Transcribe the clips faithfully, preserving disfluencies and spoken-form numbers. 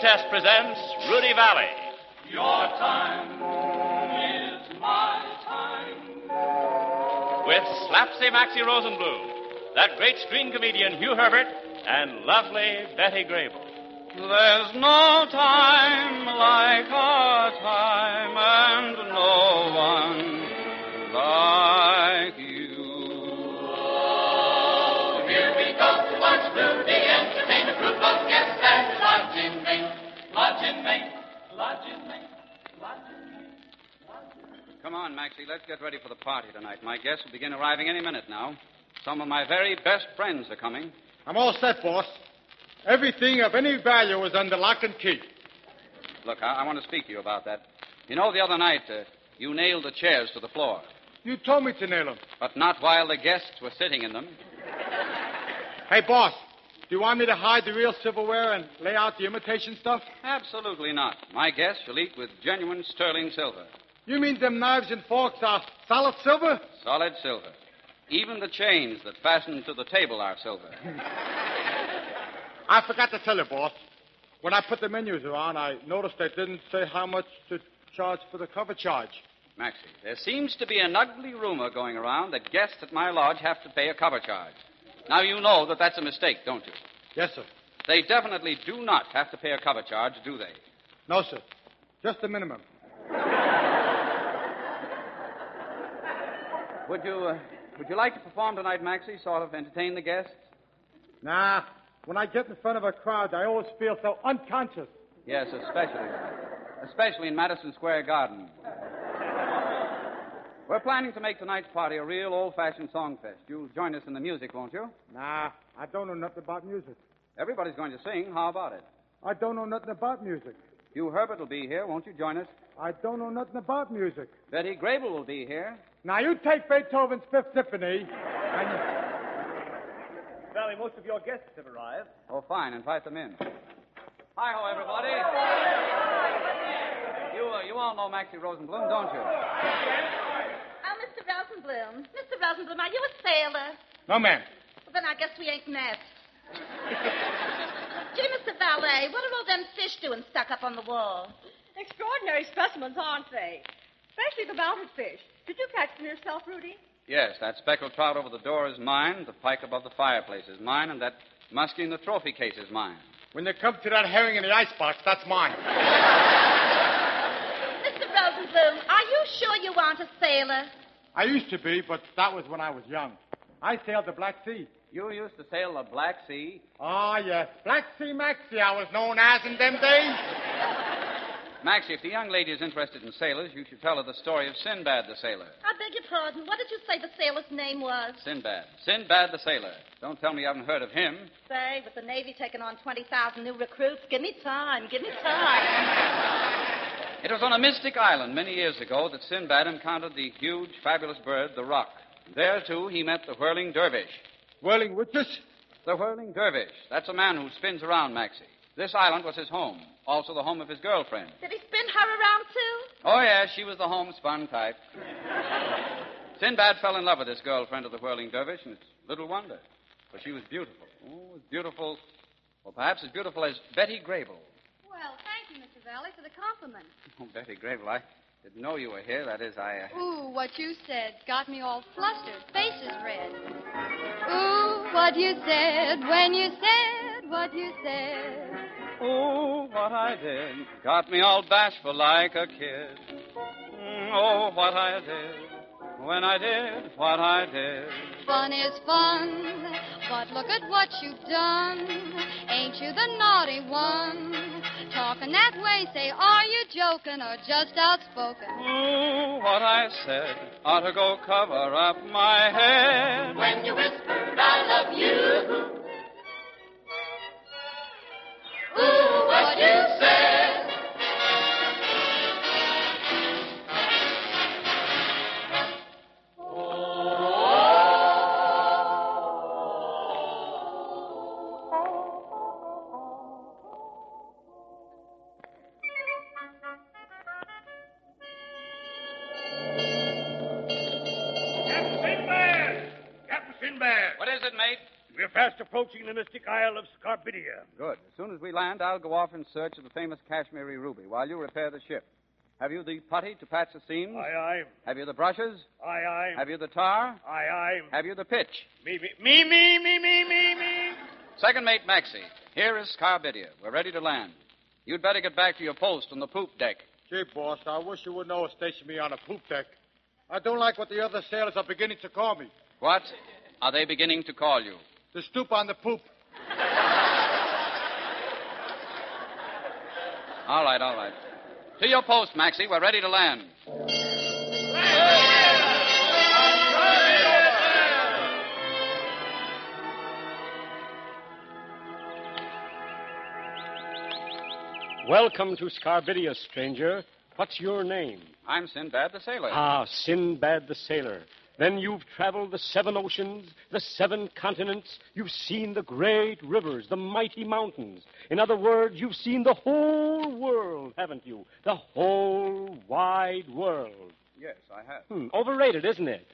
Protest presents Rudy Valley. Your time is my time. With Slapsy Maxie Rosenblum, that great screen comedian Hugh Herbert, and lovely Betty Grable. There's no time like our time, and no one like you. Oh, here we go to watch Rudy entertain a group of guests at Lodge in Maine, Lodge in Maine, Lodge in Maine, Lodge in Maine, Lodge in Maine. Come on, Maxie, let's get ready for the party tonight. My guests will begin arriving any minute now. Some of my very best friends are coming. I'm all set, boss. Everything of any value is under lock and key. Look, I, I want to speak to you about that. You know, the other night, uh, you nailed the chairs to the floor. You told me to nail them. But not while the guests were sitting in them. Hey, boss, do you want me to hide the real silverware and lay out the imitation stuff? Absolutely not. My guests shall eat with genuine sterling silver. You mean them knives and forks are solid silver? Solid silver. Even the chains that fasten to the table are silver. I forgot to tell you, boss. When I put the menus around, I noticed they didn't say how much to charge for the cover charge. Maxie, there seems to be an ugly rumor going around that guests at my lodge have to pay a cover charge. Now, you know that that's a mistake, don't you? Yes, sir. They definitely do not have to pay a cover charge, do they? No, sir. Just the minimum. Would you, uh, would you like to perform tonight, Maxie, sort of entertain the guests? Nah. When I get in front of a crowd, I always feel so unconscious. Yes, especially. Especially in Madison Square Garden. We're planning to make tonight's party a real old-fashioned song fest. You'll join us in the music, won't you? Nah, I don't know nothing about music. Everybody's going to sing. How about it? I don't know nothing about music. Hugh Herbert will be here. Won't you join us? I don't know nothing about music. Betty Grable will be here. Now, you take Beethoven's Fifth Symphony and... Valley, most of your guests have arrived. Oh, fine. Invite them in. Hi-ho, everybody. You, uh, you all know Maxie Rosenblum, don't you? Oh, Mister Rosenblum. Mister Rosenblum, are you a sailor? No, ma'am. Well, then I guess we ain't met. Gee, Mister Valet, what are all them fish doing stuck up on the wall? Extraordinary specimens, aren't they? Especially the mountain fish. Did you catch them yourself, Rudy? Yes, that speckled trout over the door is mine, the pike above the fireplace is mine, and that muskie in the trophy case is mine. When you come to that herring in the icebox, that's mine. Mister Rosenblum, are you sure you aren't a sailor? I used to be, but that was when I was young. I sailed the Black Sea. You used to sail the Black Sea? Oh, yes. Black Sea Maxie, I was known as in them days. Maxie, if the young lady is interested in sailors, you should tell her the story of Sinbad the sailor. I beg your pardon. What did you say the sailor's name was? Sinbad. Sinbad the sailor. Don't tell me you haven't heard of him. Say, with the Navy taking on twenty thousand new recruits, give me time, give me time. It was on a mystic island many years ago that Sinbad encountered the huge, fabulous bird, the roc. There, too, he met the whirling dervish. Whirling witches? The whirling dervish. That's a man who spins around, Maxie. This island was his home, also the home of his girlfriend. Did he spin her around, too? Oh, yes, she was the homespun type. Sinbad fell in love with this girlfriend of the whirling dervish, and it's little wonder, for she was beautiful. Oh, as beautiful, well, perhaps as beautiful as Betty Grable. Well, thank you, Mister Valley, for the compliment. Oh, Betty Grable, I didn't know you were here. That is, I... Uh... Ooh, what you said got me all flustered, faces red. Ooh, what you said when you said what you said. Oh, what I did got me all bashful like a kid. Mm, oh, what I did when I did what I did. Fun is fun, but look at what you've done. Ain't you the naughty one? Talking that way, say, are you joking or just outspoken? Oh, what I said ought to go cover up my head. When you whispered, I love you. Ooh, what you said. Captain Sinbad! Captain Sinbad! What is it, mate? We're fast approaching the mystic isle of Scarbidia. Good. As soon as we land, I'll go off in search of the famous Kashmiri ruby while you repair the ship. Have you the putty to patch the seams? Aye, aye. Have you the brushes? Aye, aye. Have you the tar? Aye, aye. Have you the pitch? Me, me, me, me, me, me, me, me. Second mate Maxie, here is Scarbidia. We're ready to land. You'd better get back to your post on the poop deck. Gee, boss, I wish you would know station me on a poop deck. I don't like what the other sailors are beginning to call me. What are they beginning to call you? The stoop on the poop. All right, all right. To your post, Maxie. We're ready to land. Welcome to Scarbidia, stranger. What's your name? I'm Sinbad the sailor. Ah, Sinbad the sailor. Then you've traveled the seven oceans, the seven continents. You've seen the great rivers, the mighty mountains. In other words, you've seen the whole world, haven't you? The whole wide world. Yes, I have. Hmm, overrated, isn't it?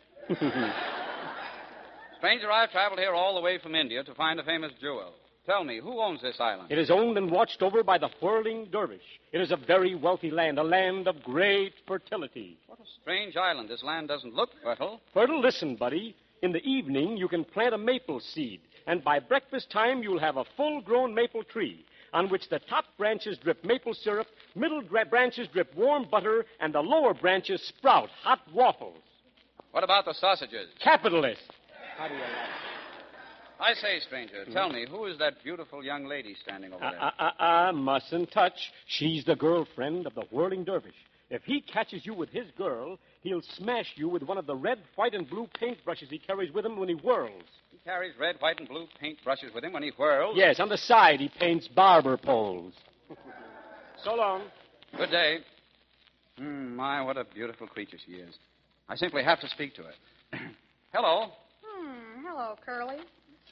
Stranger, I've traveled here all the way from India to find a famous jewel. Tell me, who owns this island? It is owned and watched over by the whirling dervish. It is a very wealthy land, a land of great fertility. What a strange island. This land doesn't look fertile. Fertile, listen, buddy. In the evening, you can plant a maple seed, and by breakfast time, you'll have a full-grown maple tree on which the top branches drip maple syrup, middle gra- branches drip warm butter, and the lower branches sprout hot waffles. What about the sausages? Capitalist. How do you like? I say, stranger, tell me, who is that beautiful young lady standing over there? Ah, ah, ah, mustn't touch. She's the girlfriend of the whirling dervish. If he catches you with his girl, he'll smash you with one of the red, white, and blue paintbrushes he carries with him when he whirls. He carries red, white, and blue paintbrushes with him when he whirls? Yes, on the side he paints barber poles. So long. Good day. Mm, my, what a beautiful creature she is. I simply have to speak to her. Hello. Hmm, hello, Curly.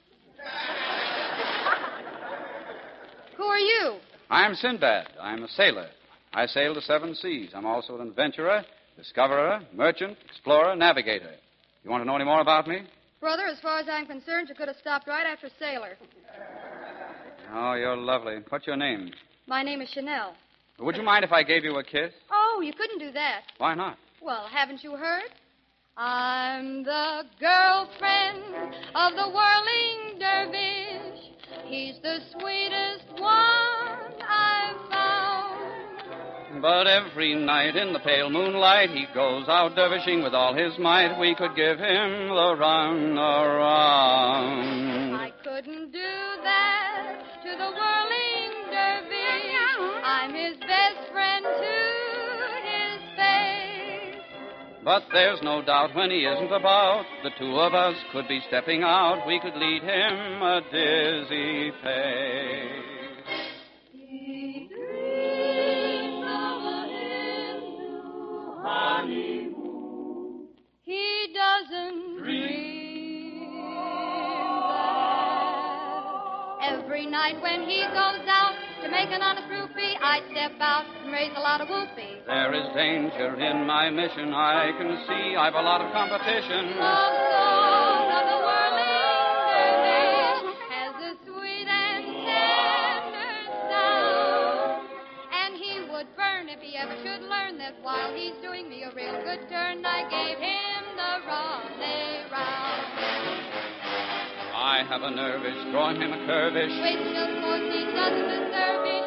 Who are you? I'm Sinbad. I'm a sailor. I sail the seven seas. I'm also an adventurer, discoverer, merchant, explorer, navigator. You want to know any more about me? Brother, as far as I'm concerned, you could have stopped right after sailor. Oh, you're lovely. What's your name? My name is Chanel. Would you mind if I gave you a kiss? Oh, you couldn't do that. Why not? Well, haven't you heard? I'm the girlfriend of the whirling dervish. He's the sweetest one I've found. But every night in the pale moonlight, he goes out dervishing with all his might. We could give him the run around. I couldn't do that to the whirling dervish. I'm his best friend to his face. But there's no doubt when he isn't about, the two of us could be stepping out. We could lead him a dizzy pace. He dreams of a Hindu honeymoon. He doesn't dream that. Every night when he goes out to make an honest rupee, I step out and raise a lot of whoopee. There is danger in my mission, I can see. I've a lot of competition. The song of the whirling dervish has a sweet and tender sound. And he would burn if he ever should learn that while he's doing me a real good turn, I gave him the runny round. I have a nervish, drawing him a curvish. Wait till course he doesn't deserve it.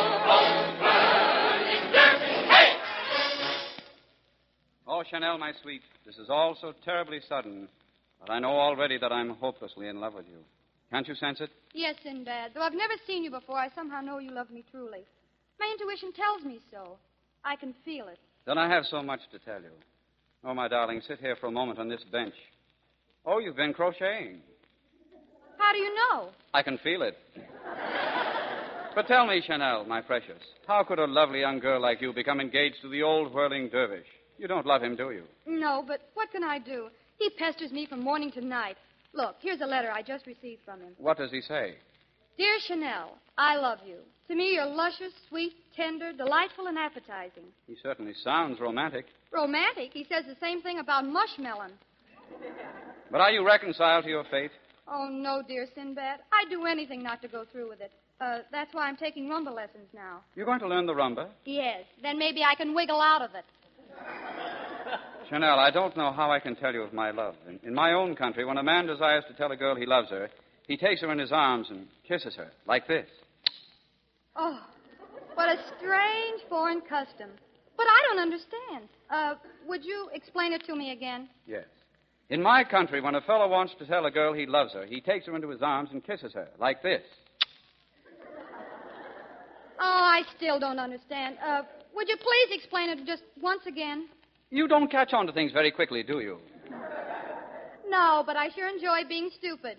Oh, Chanel, my sweet, this is all so terribly sudden, but I know already that I'm hopelessly in love with you. Can't you sense it? Yes, Sinbad. Though I've never seen you before, I somehow know you love me truly. My intuition tells me so. I can feel it. Then I have so much to tell you. Oh, my darling, sit here for a moment on this bench. Oh, you've been crocheting. How do you know? I can feel it. But tell me, Chanel, my precious, how could a lovely young girl like you become engaged to the old whirling dervish? You don't love him, do you? No, but what can I do? He pesters me from morning to night. Look, here's a letter I just received from him. What does he say? Dear Chanel, I love you. To me, you're luscious, sweet, tender, delightful, and appetizing. He certainly sounds romantic. Romantic? He says the same thing about mushmelon. But are you reconciled to your fate? Oh, no, dear Sinbad. I'd do anything not to go through with it. Uh, that's why I'm taking rumba lessons now. You're going to learn the rumba? Yes. Then maybe I can wiggle out of it. Chanel, I don't know how I can tell you of my love. In, in my own country, when a man desires to tell a girl he loves her, he takes her in his arms and kisses her, like this. Oh, what a strange foreign custom. But I don't understand. Uh, would you explain it to me again? Yes. In my country, when a fellow wants to tell a girl he loves her, he takes her into his arms and kisses her, like this. Oh, I still don't understand. Uh, would you please explain it just once again? You don't catch on to things very quickly, do you? No, but I sure enjoy being stupid.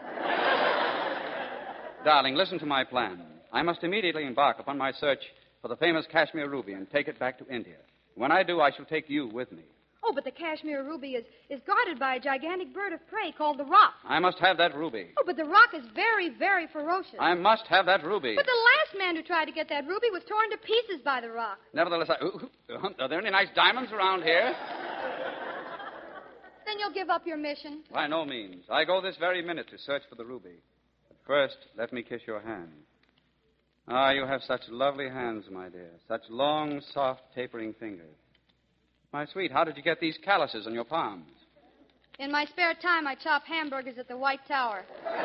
Darling, listen to my plan. I must immediately embark upon my search for the famous Kashmir ruby and take it back to India. When I do, I shall take you with me. Oh, but the Kashmir ruby is, is guarded by a gigantic bird of prey called the roc. I must have that ruby. Oh, but the roc is very, very ferocious. I must have that ruby. But the last man who tried to get that ruby was torn to pieces by the roc. Nevertheless, I... Ooh, are there any nice diamonds around here? Then you'll give up your mission? By no means. I go this very minute to search for the ruby. But first, let me kiss your hand. Ah, you have such lovely hands, my dear. Such long, soft, tapering fingers. My sweet, how did you get these calluses on your palms? In my spare time, I chop hamburgers at the White Tower.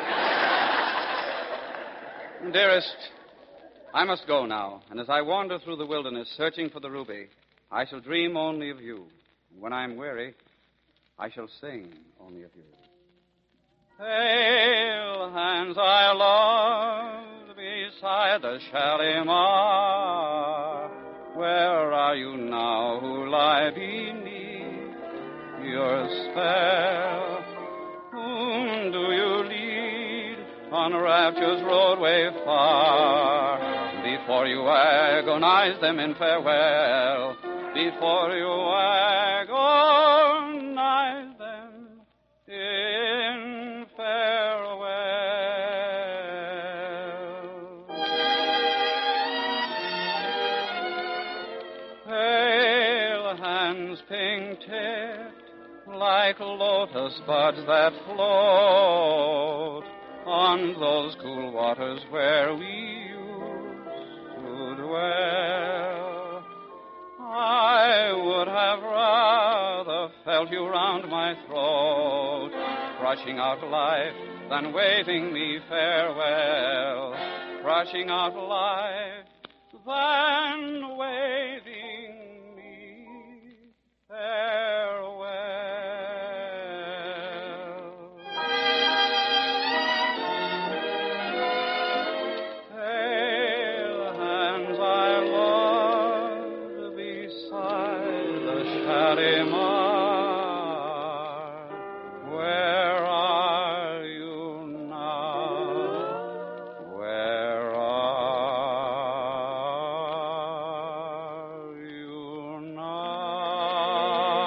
Dearest, I must go now. And as I wander through the wilderness searching for the ruby, I shall dream only of you. And when I'm weary, I shall sing only of you. Pale hands I loved beside the Shalimar. Where are you now who lie beneath your spell? Whom do you lead on rapture's roadway far? Before you agonize them in farewell, before you agonize them in farewell. Pale hands pink-tipped like lotus buds that float on those cool waters where we used to dwell. I would have rather felt you round my throat, crushing out life than waving me farewell, crushing out life than waving me farewell. Pale hands I loved beside the Shalimar. Where are you now? Where are you now?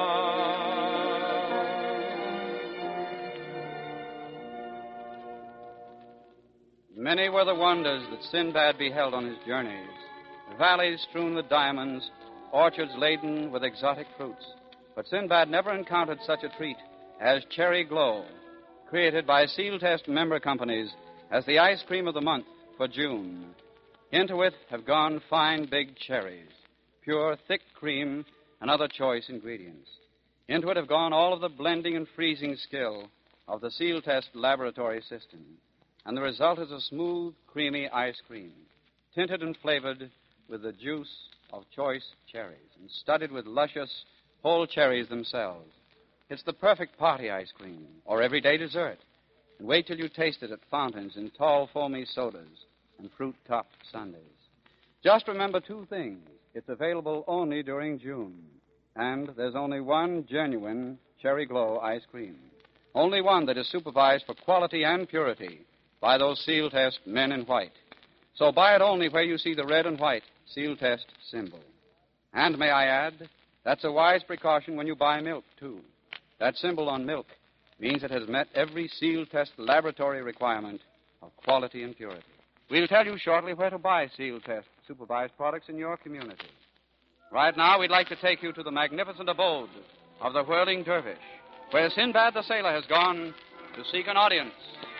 Many were the wonders that Sinbad beheld on his journeys. Valleys strewn with diamonds, orchards laden with exotic fruits. But Sinbad never encountered such a treat as Cherry Glow, created by Seal Test member companies as the ice cream of the month for June. Into it have gone fine big cherries, pure thick cream, and other choice ingredients. Into it have gone all of the blending and freezing skill of the Seal Test laboratory system. And the result is a smooth, creamy ice cream, tinted and flavored with the juice of choice cherries and studded with luscious whole cherries themselves. It's the perfect party ice cream or everyday dessert. And wait till you taste it at fountains in tall, foamy sodas and fruit-topped sundaes. Just remember two things. It's available only during June. And there's only one genuine Cherry Glow ice cream. Only one that is supervised for quality and purity by those Seal Test men in white. So buy it only where you see the red and white Seal Test symbol. And may I add, that's a wise precaution when you buy milk, too. That symbol on milk means it has met every Seal Test laboratory requirement of quality and purity. We'll tell you shortly where to buy Seal Test supervised products in your community. Right now, we'd like to take you to the magnificent abode of the Whirling Dervish, where Sinbad the Sailor has gone to seek an audience.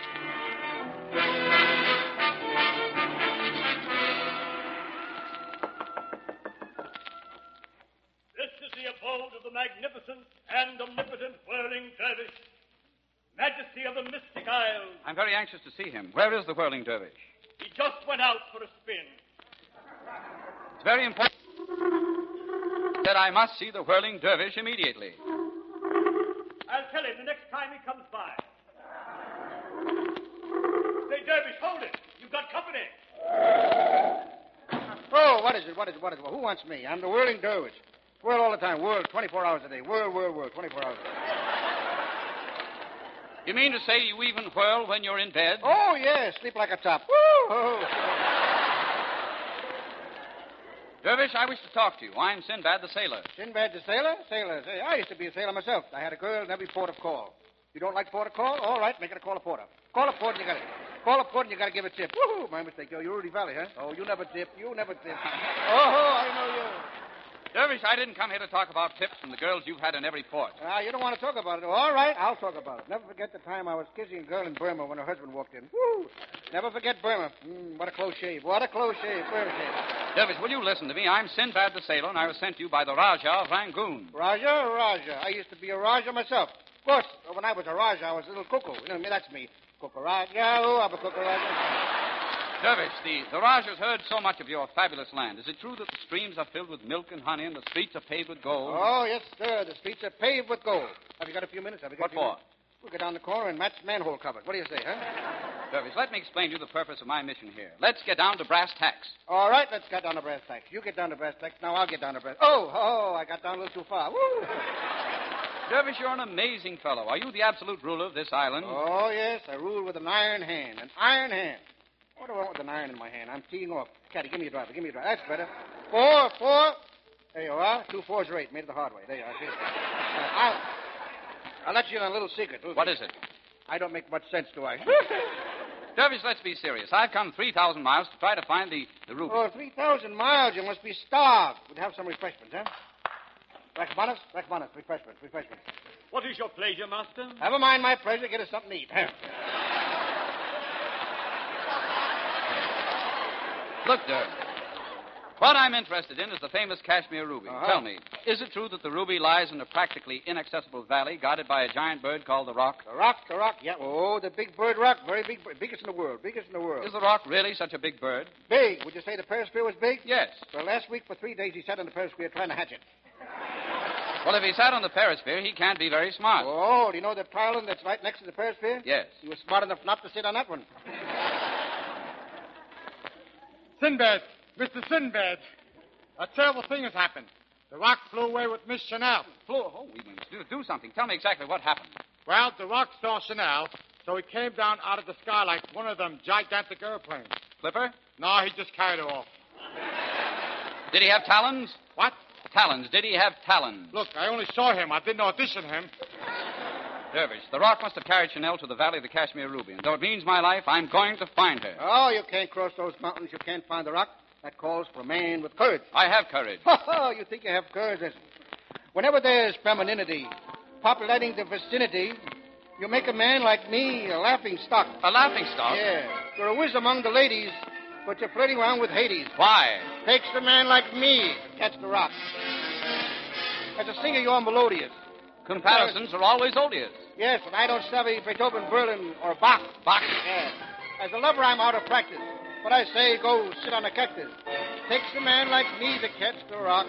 This is the abode of the magnificent and omnipotent whirling dervish, majesty of the mystic isles. I'm very anxious to see him. Where is the whirling dervish? He just went out for a spin. It's very important that I must see the whirling dervish immediately. I'll tell him the next time he comes by. Say, dervish, hold it. You've got company. Oh, what is it? What is it? What is it? Who wants me? I'm the whirling dervish. Whirl all the time. Whirl twenty-four hours a day. Whirl, whirl, whirl. twenty-four hours a day. You mean to say you even whirl when you're in bed? Oh, yes. Sleep like a top. Woo! Oh. Dervish, I wish to talk to you. I'm Sinbad the sailor. Sinbad the sailor? Sailor. Say, I used to be a sailor myself. I had a girl in every port of call. You don't like port of call? All right, make it a call a porter. Call a port and you got it. Call a port and you got to give a tip. Woo! My mistake. You're Rudy Valley, huh? Oh, you never tip. You never tip. Oh, I know you. Dervish, I didn't come here to talk about tips from the girls you've had in every port. Ah, you don't want to talk about it. All right, I'll talk about it. Never forget the time I was kissing a girl in Burma when her husband walked in. Woo! Never forget Burma. Mm, what a close shave. What a close shave. Burma shave. Dervish, will you listen to me? I'm Sinbad the sailor, and I was sent to you by the Raja of Rangoon. Raja? Raja. I used to be a Raja myself. Of course, when I was a Raja, I was a little cuckoo. You know, me, that's me. Cuckoo Raja. Oh, I'm a cuckoo Raja. Dervish, the, the Raja's heard so much of your fabulous land. Is it true that the streams are filled with milk and honey and the streets are paved with gold? Oh, yes, sir. The streets are paved with gold. Have you got a few minutes? Have you got What a few for? Minutes? We'll get down the corner and match manhole covered. What do you say, huh? Dervish, let me explain to you the purpose of my mission here. Let's get down to brass tacks. All right, let's get down to brass tacks. You get down to brass tacks. Now I'll get down to brass. Oh, oh, I got down a little too far. Woo! Dervish, you're an amazing fellow. Are you the absolute ruler of this island? Oh, yes, I rule with an iron hand. An iron hand. What do I want with an iron in my hand? I'm teeing off. Caddy, give me a driver. Give me a driver. That's better. Four, four. There you are. Two fours are eight. Made it the hard way. There you are. See? Uh, I'll, I'll let you in on a little secret. What is it? I don't make much sense, do I? Dervish, let's be serious. I've come three thousand miles to try to find the, the ruby. Oh, three thousand miles. You must be starved. We'd have some refreshments, huh? Rachmanis? Rachmanis. Refreshments. Refreshments. What is your pleasure, master? Never mind my pleasure. Get us something to eat. Look, Dervish. What I'm interested in is the famous Kashmir ruby. Uh-huh. Tell me, is it true that the ruby lies in a practically inaccessible valley guarded by a giant bird called the Rock? The Rock, the Rock, yeah. Oh, the big bird Rock. Very big bird. Biggest in the world. Biggest in the world. Is the Rock really such a big bird? Big. Would you say the perisphere was big? Yes. Well, last week for three days he sat on the perisphere trying to hatch it. Well, if he sat on the perisphere, he can't be very smart. Oh, do you know the island that's right next to the perisphere? Yes. He was smart enough not to sit on that one. Sinbad, Mister Sinbad, a terrible thing has happened. The Rock flew away with Miss Chanel. Flew? Oh, we must do, do something. Tell me exactly what happened. Well, the Rock saw Chanel, so he came down out of the sky like one of them gigantic airplanes. Flipper? No, he just carried her off. Did he have talons? What? Talons. Did he have talons? Look, I only saw him. I didn't audition him. Dervish, the Rock must have carried Chanel to the valley of the Kashmir ruby. And though it means my life, I'm going to find her. Oh, you can't cross those mountains. You can't find the Rock. That calls for a man with courage. I have courage. Oh, you think you have courage? Listen. Whenever there's femininity populating the vicinity, you make a man like me a laughing stock. A laughing stock? Yeah. You're a whiz among the ladies, but you're flirting around with Hades. Why? Takes a man like me to catch the Rock. As a singer, you're melodious. Comparisons are always odious. Yes, but I don't study Beethoven, Berlin, or Bach. Bach? Yeah. As a lover, I'm out of practice. But I say, go sit on a cactus. Takes a man like me to catch the Rock.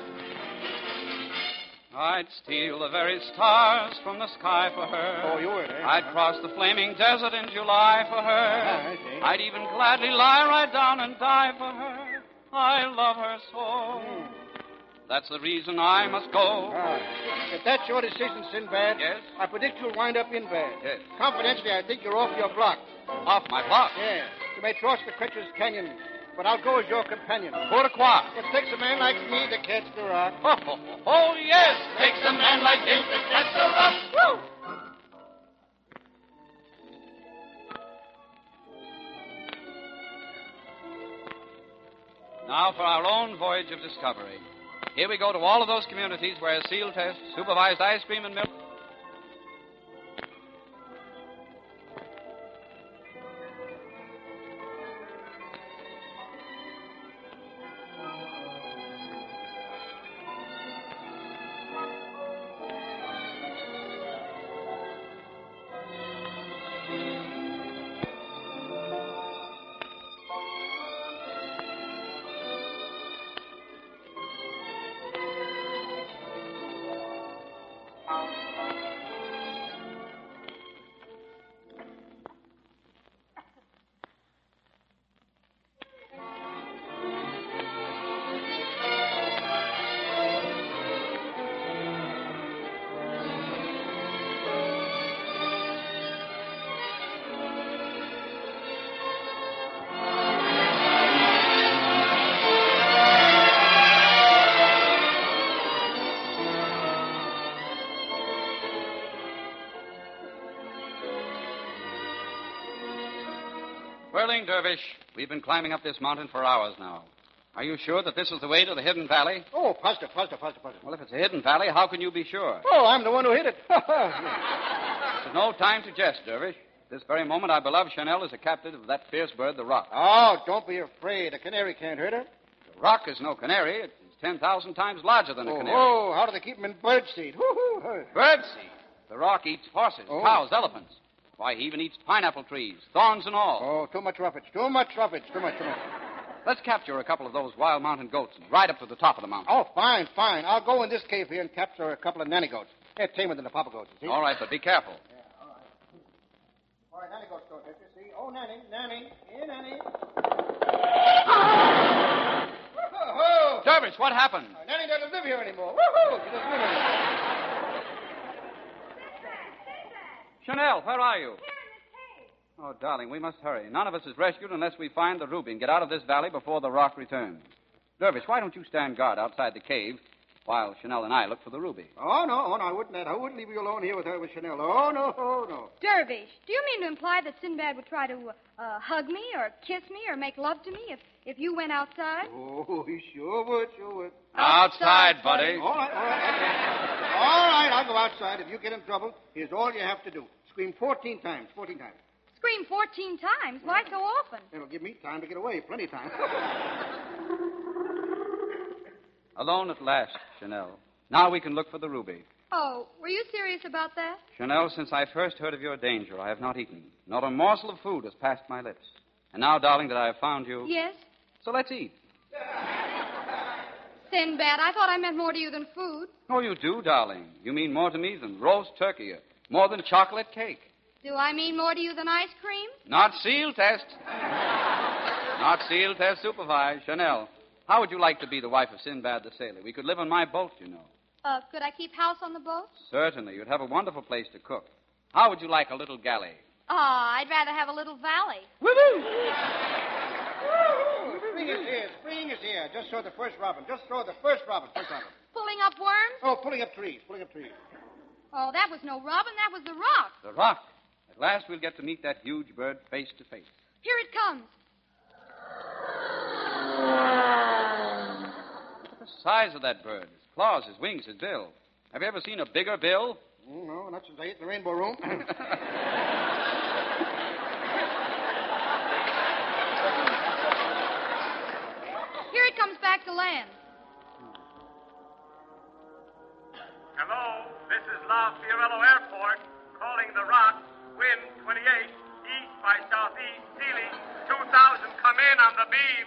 I'd steal the very stars from the sky for her. Oh, you would, eh? I'd cross the flaming desert in July for her. Ah, I see. I'd even gladly lie right down and die for her. I love her so. Mm. That's the reason I must go. Ah. If that's your decision, Sinbad, Yes? I predict you'll wind up in bed. Yes. Confidentially, I think you're off your block. Off my block. Yeah. You may cross the Crutcher's Canyon, but I'll go as your companion. Pourquoi? It takes a man like me to catch the Rock. Oh, oh, oh, oh, yes. Takes a man like him to catch the Rock. Woo! Now for our own voyage of discovery. Here we go to all of those communities where seal tests, supervised ice cream and milk. Whirling Dervish, we've been climbing up this mountain for hours now. Are you sure that this is the way to the hidden valley? Oh, positive, positive, positive, positive. Well, if it's a hidden valley, how can you be sure? Oh, I'm the one who hit it. There's no time to jest, Dervish. This very moment, our beloved Chanel is a captive of that fierce bird, the rock. Oh, don't be afraid. A canary can't hurt her. The rock is no canary. It's ten thousand times larger than a Oh, canary. oh, how do they keep them in birdseed? Woo-hoo. Birdseed. The rock eats horses, Oh. cows, elephants. Why, he even eats pineapple trees, thorns and all. Oh, too much roughage. Too much roughage. Too much, too much. Let's capture a couple of those wild mountain goats and ride up to the top of the mountain. Oh, fine, fine. I'll go in this cave here and capture a couple of nanny goats. They're tamer than the papa goats, you see? All right, but be careful. All right, nanny goats don't hurt you, see? Oh, nanny, nanny. Here, nanny. Oh, Dervish, what happened? uh, nanny doesn't live here anymore. Woo-hoo! She doesn't live anymore. Chanel, where are you? Oh, darling, we must hurry. None of us is rescued unless we find the ruby and get out of this valley before the rock returns. Dervish, why don't you stand guard outside the cave while Chanel and I look for the ruby? Oh, no, oh, no, I wouldn't. I wouldn't leave you alone here with her with Chanel. Oh, no, oh, no. Dervish, do you mean to imply that Sinbad would try to uh, hug me or kiss me or make love to me if, if you went outside? Oh, he sure would, sure would. Outside, buddy. All right, all right, okay. All right, I'll go outside. If you get in trouble, here's all you have to do. Scream fourteen times, fourteen times. Scream fourteen times? Why so often? It'll give me time to get away, plenty of time. Alone at last, Chanel. Now we can look for the ruby. Oh, were you serious about that? Chanel, since I first heard of your danger, I have not eaten. Not a morsel of food has passed my lips. And now, darling, that I have found you. Yes? So let's eat. Sinbad, I thought I meant more to you than food. Oh, you do, darling. You mean more to me than roast turkey, more than chocolate cake. Do I mean more to you than ice cream? Not seal test. Not seal test supervised. Chanel, how would you like to be the wife of Sinbad the sailor? We could live on my boat, you know. Uh, could I keep house on the boat? Certainly. You'd have a wonderful place to cook. How would you like a little galley? Ah, I'd rather have a little valley. Woo-hoo! Spring is here, spring is here. Just saw the first robin. Just saw the first robin, first robin. Pulling up worms? Oh, pulling up trees, pulling up trees. Oh, that was no robin. That was the rock. The rock. At last we'll get to meet that huge bird face to face. Here it comes. Look at the size of that bird. His claws, his wings, his bill. Have you ever seen a bigger bill? Mm, no, not since I ate in the Rainbow Room. Here it comes back to land. Hello, this is La Fiorello Airport, calling the Rock, wind twenty-eight, east by southeast, Sealy, two thousand, come in on the beam.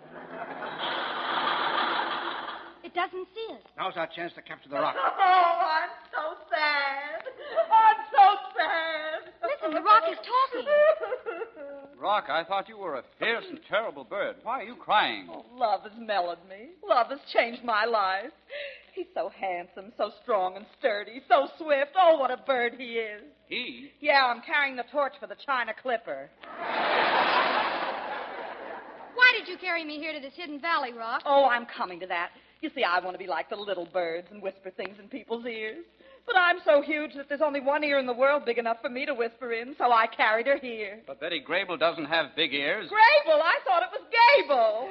It doesn't see us. Now's our chance to capture the rock. Oh, I'm so sad. I'm so sad. Listen, the rock is talking. Rock, I thought you were a fierce and terrible bird. Why are you crying? Oh, love has mellowed me. Love has changed my life. He's so handsome, so strong and sturdy, so swift. Oh, what a bird he is. He? Yeah, I'm carrying the torch for the China Clipper. Why did you carry me here to this hidden valley, Rock? Oh, I'm coming to that. You see, I want to be like the little birds and whisper things in people's ears. But I'm so huge that there's only one ear in the world big enough for me to whisper in, so I carried her here. But Betty Grable doesn't have big ears. Grable? I thought it was Gable.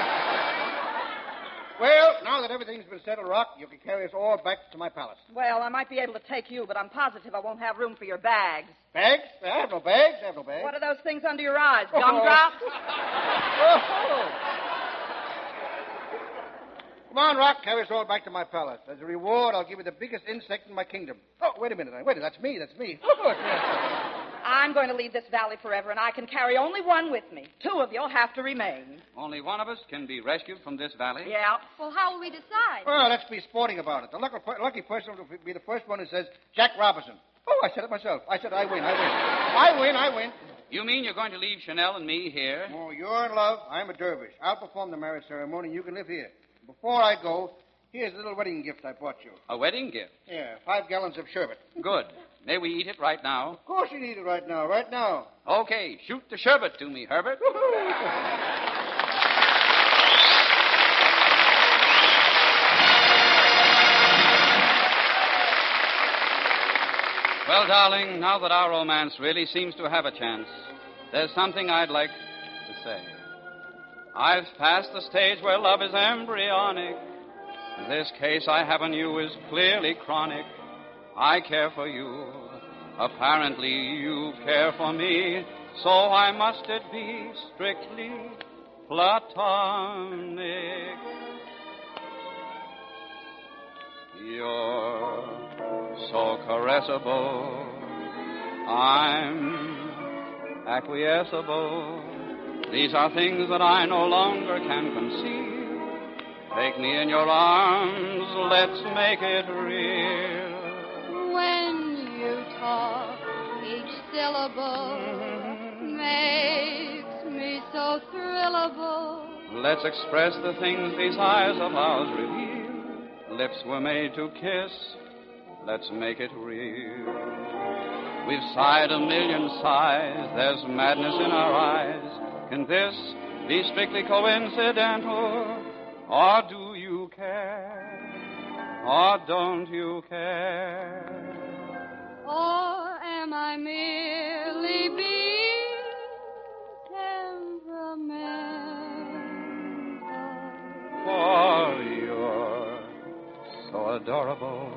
Well, now that everything's been settled, Rock, you can carry us all back to my palace. Well, I might be able to take you, but I'm positive I won't have room for your bags. Bags? I have no bags. I have no bags. What are those things under your eyes? Gumdrops? Oh. Come on, Rock, carry us all back to my palace. As a reward, I'll give you the biggest insect in my kingdom. Oh, wait a minute. Wait, that's me. That's me. I'm going to leave this valley forever, and I can carry only one with me. Two of you'll have to remain. Only one of us can be rescued from this valley? Yeah. Well, how will we decide? Well, let's be sporting about it. The lucky, lucky person will be the first one who says, Jack Robinson. Oh, I said it myself. I said I win, I win. I win, I win. You mean you're going to leave Chanel and me here? Oh, you're in love. I'm a dervish. I'll perform the marriage ceremony. You can live here. Before I go, here's a little wedding gift I brought you. A wedding gift? Yeah, five gallons of sherbet. Good. May we eat it right now? Of course you need it right now, right now. Okay, shoot the sherbet to me, Herbert. Well, darling, now that our romance really seems to have a chance, there's something I'd like to say. I've passed the stage where love is embryonic. This case I have on you is clearly chronic. I care for you. Apparently you care for me. So why must it be strictly platonic? You're so caressable. I'm acquiesceable. These are things that I no longer can conceal. Take me in your arms, let's make it real. When you talk, each syllable makes me so thrillable. Let's express the things these eyes of ours reveal. Lips were made to kiss, let's make it real. We've sighed a million sighs, there's madness in our eyes. Can this be strictly coincidental? Or do you care? Or don't you care? Or am I merely being temperamental? For you're so adorable.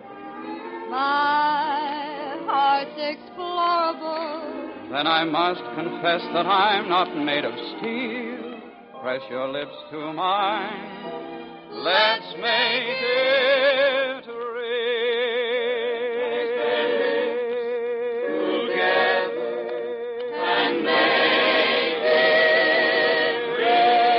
My heart's explorable. Then I must confess that I'm not made of steel. Press your lips to mine. Let's make it real. Together and make it real.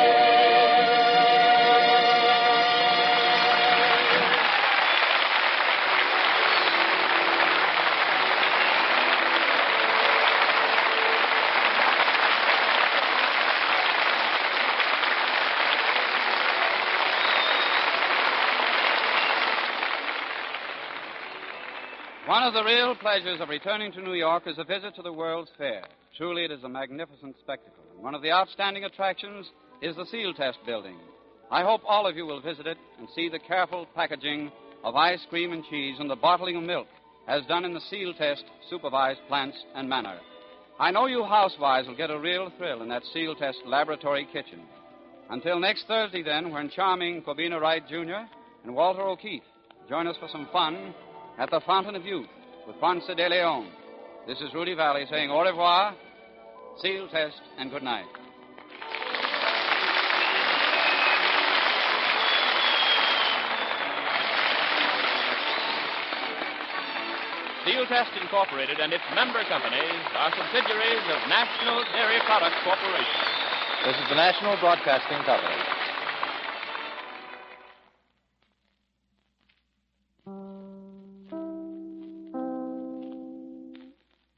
One of the real pleasures of returning to New York is a visit to the World's Fair. Truly, it is a magnificent spectacle. And one of the outstanding attractions is the Seal Test Building. I hope all of you will visit it and see the careful packaging of ice cream and cheese and the bottling of milk as done in the Seal Test supervised plants and manner. I know you housewives will get a real thrill in that Seal Test laboratory kitchen. Until next Thursday, then, when charming Cobina Wright, Junior and Walter O'Keefe join us for some fun at the Fountain of Youth with Ponce de Leon. This is Rudy Valley saying au revoir, Seal Test, and good night. Seal Test Incorporated and its member companies are subsidiaries of National Dairy Products Corporation. This is the National Broadcasting Company.